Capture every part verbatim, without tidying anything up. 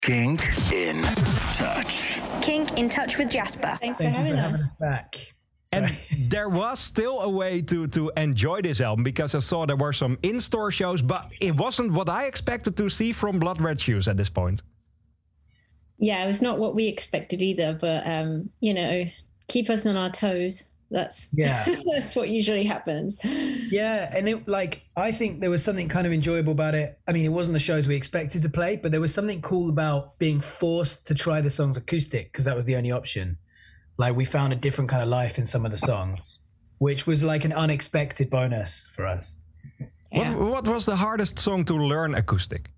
Kink in Touch. Kink in Touch with Jasper. Thanks Thank for having you for us. having us back. Sorry. And there was still a way to, to enjoy this album, because I saw there were some in-store shows, but it wasn't what I expected to see from Blood Red Shoes at this point. Yeah, it was not what we expected either, but um, you know, keep us on our toes. That's Yeah. that's what usually happens. Yeah, and it like I think there was something kind of enjoyable about it. I mean, it wasn't the shows we expected to play, but there was something cool about being forced to try the songs acoustic because that was the only option. Like we found a different kind of life in some of the songs, which was like an unexpected bonus for us. Yeah. What, what was the hardest song to learn acoustic?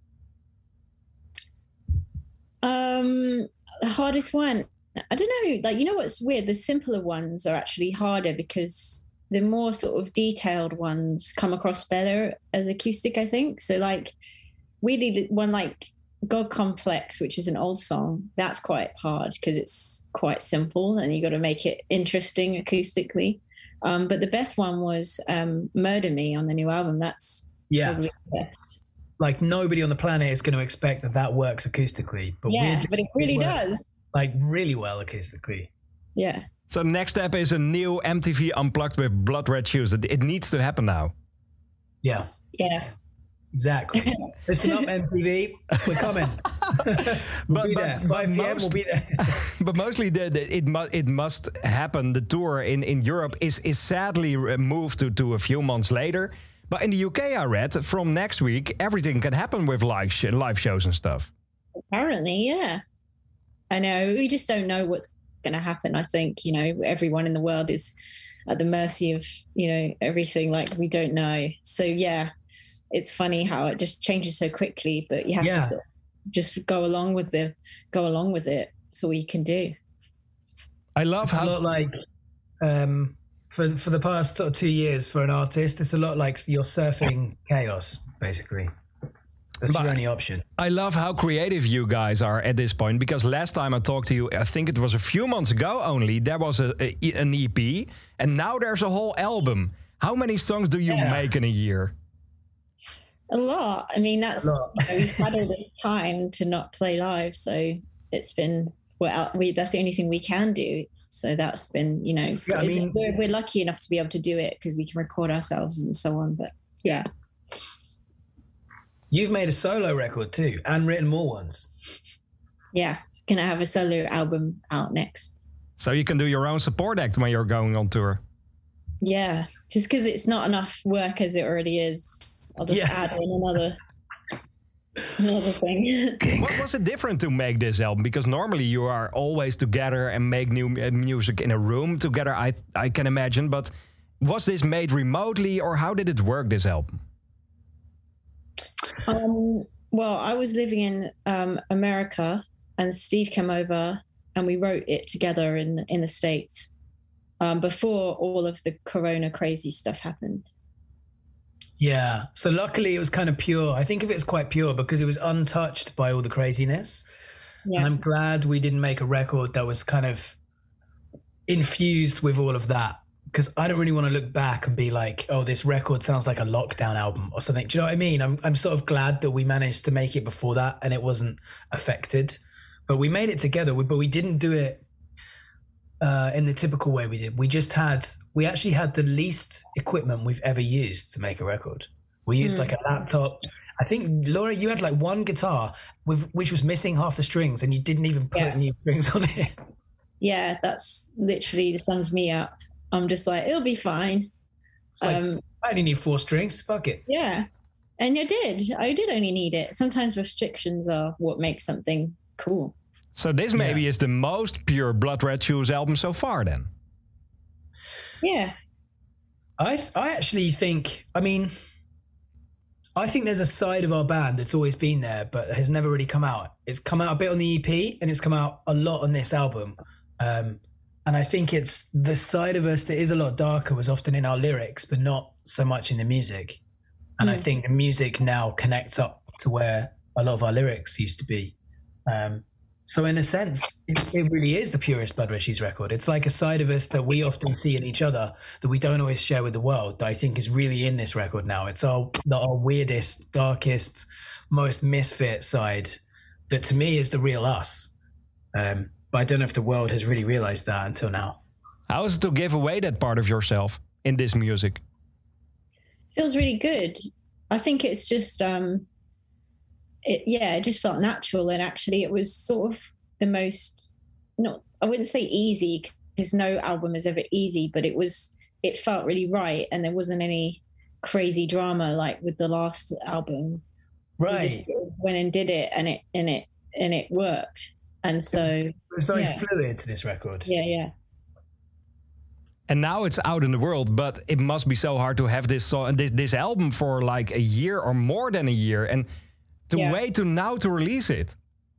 Um, the hardest one, I don't know. Like, you know what's weird? The simpler ones are actually harder because the more sort of detailed ones come across better as acoustic, I think. So, like, we did one like God Complex, which is an old song. That's quite hard because it's quite simple and you got to make it interesting acoustically. Um, but the best one was um, Murder Me on the new album. That's Yeah. probably the best. Like nobody on the planet is going to expect that that works acoustically, but Yeah, weirdly, but it really works, does. like really well acoustically. Yeah. So next step is a new M T V Unplugged with Blood Red Shoes. It, it needs to happen now. Yeah, Yeah. exactly. Listen up, M T V, we're coming. we'll But- be but- there. but five p.m. most- we'll be there. But mostly the, the, it, mu- it must happen. The tour in, in Europe is, is sadly moved to, to a few months later. But in the U K, I read, from next week, everything can happen with live, sh- live shows and stuff. Apparently, yeah. I know. We just don't know what's going to happen. I think, you know, everyone in the world is at the mercy of, you know, everything. Like, we don't know. So, yeah, it's funny how it just changes so quickly, but you have Yeah. to sort of just go along with the, go along with it. That's all you can do. I love It's a how... lot like um, for for the past sort of two years for an artist. It's a lot like you're surfing chaos, basically. That's But- your only option. I love how creative you guys are at this point, because last time I talked to you, I think it was a few months ago only, there was a, a- an E P, and now there's a whole album. How many songs do you Yeah. make in a year? A lot. I mean, that's, A lot. you know, we've had all this time to not play live. So it's been, well, we, that's the only thing we can do. So that's been, you know, Yeah, I it's- mean- we're, we're lucky enough to be able to do it because we can record ourselves and so on. But yeah. You've made a solo record too, and written more ones. Yeah, gonna have a solo album out next. So you can do your own support act when you're going on tour. Yeah, just because it's not enough work as it already is, I'll just Yeah. add in another another thing. What was it different to make this album? Because normally you are always together and make new uh, music in a room together, I I can imagine. But was this made remotely, or how did it work, this album? Um, well, I was living in um, America, and Steve came over, and we wrote it together in in the States um, before all of the Corona crazy stuff happened. Yeah. So luckily it was kind of pure. I think of it as quite pure because it was untouched by all the craziness. And Yeah, I'm glad we didn't make a record that was kind of infused with all of that. Because I don't really want to look back and be like, oh, this record sounds like a lockdown album or something. Do you know what I mean? I'm I'm sort of glad that we managed to make it before that and it wasn't affected. But we made it together, but we didn't do it uh, in the typical way we did. We just had, we actually had the least equipment we've ever used to make a record. We used like a laptop. I think, Laura, you had like one guitar with which was missing half the strings and you didn't even put Yeah. new strings on it. yeah, that's literally sums me up. I'm just like, it'll be fine. It's like, Um, I only need four strings. Fuck it. Yeah. And I did. I did only need it. Sometimes restrictions are what makes something cool. So this maybe Yeah. is the most pure Blood Red Shoes album so far then. Yeah. I th- I actually think, I mean, I think there's a side of our band that's always been there, but has never really come out. It's come out a bit on the E P and it's come out a lot on this album. Um, and I think it's the side of us that is a lot darker was often in our lyrics, but not so much in the music. And I Mm. think the music now connects up to where a lot of our lyrics used to be. Um, so in a sense, it, it really is the purest Blood Red Shoes record. It's like a side of us that we often see in each other that we don't always share with the world, that I think is really in this record now. It's our, the, our weirdest, darkest, most misfit side that to me is the real us. Um, but I don't know if the world has really realized that until now. How is it to give away that part of yourself in this music? Feels really good. I think it's just, um, it, yeah, it just felt natural. And actually it was sort of the most, not, I wouldn't say easy, because no album is ever easy, but it was, it felt really right. And there wasn't any crazy drama like with the last album. Right. We just went and did it, and it, and it, and it worked. And so it was very yeah. fluid to this record. Yeah, yeah. And now it's out in the world, but it must be so hard to have this song, this this album for like a year or more than a year, and to Yeah. wait to now to release it.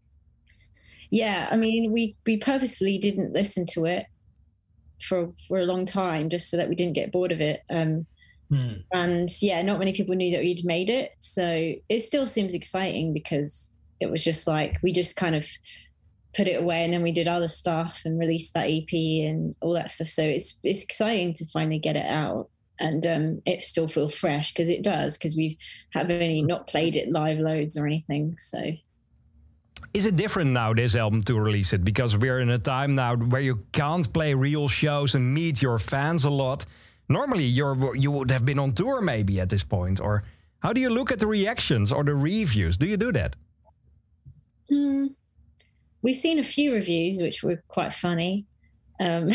Yeah, I mean, we we purposely didn't listen to it for for a long time, just so that we didn't get bored of it. Um, Hmm. and yeah, not many people knew that we'd made it, so it still seems exciting because it was just like we just kind of put it away, and then we did other stuff and released that E P and all that stuff. So it's it's exciting to finally get it out, and um, it still feels fresh, because it does, because we have only not played it live loads or anything. So Is it different now, this album, to release it? Because we're in a time now where you can't play real shows and meet your fans a lot. Normally, you're you would have been on tour maybe at this point. Or how do you look at the reactions or the reviews? Do you do that? Hmm. We've seen a few reviews which were quite funny. Um,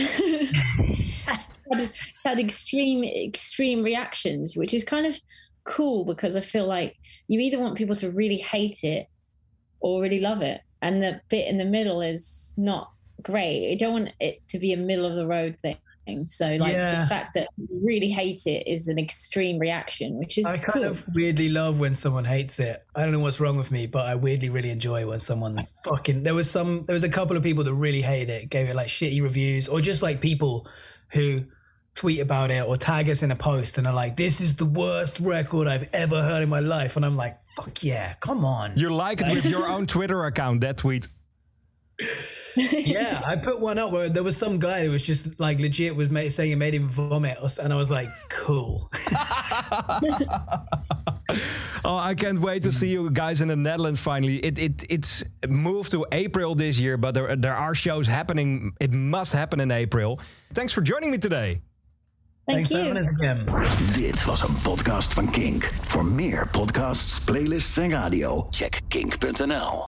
had, had extreme, extreme reactions, which is kind of cool, because I feel like you either want people to really hate it or really love it, and the bit in the middle is not great. I don't want it to be a middle of the road thing. So like Yeah. the fact that you really hate it is an extreme reaction, which is I kind cool. of weirdly love when someone hates it. I don't know what's wrong with me, but I weirdly really enjoy when someone fucking. There was some. There was a couple of people that really hated it, gave it like shitty reviews, or just like people who tweet about it or tag us in a post and are like, "This is the worst record I've ever heard in my life," and I'm like, "Fuck yeah, come on." You like it with your own Twitter account, that tweet. Yeah, I put one up where there was some guy who was just like legit was made, saying it made him vomit, and I was like, cool. Oh, I can't wait to see you guys in the Netherlands finally. It it it's moved to April this year, but there there are shows happening. It must happen in April. Thanks for joining me today. Thank Thanks for you. having us again. Dit was een podcast van Kink. Voor meer podcasts, playlists en radio, check kink punt n l.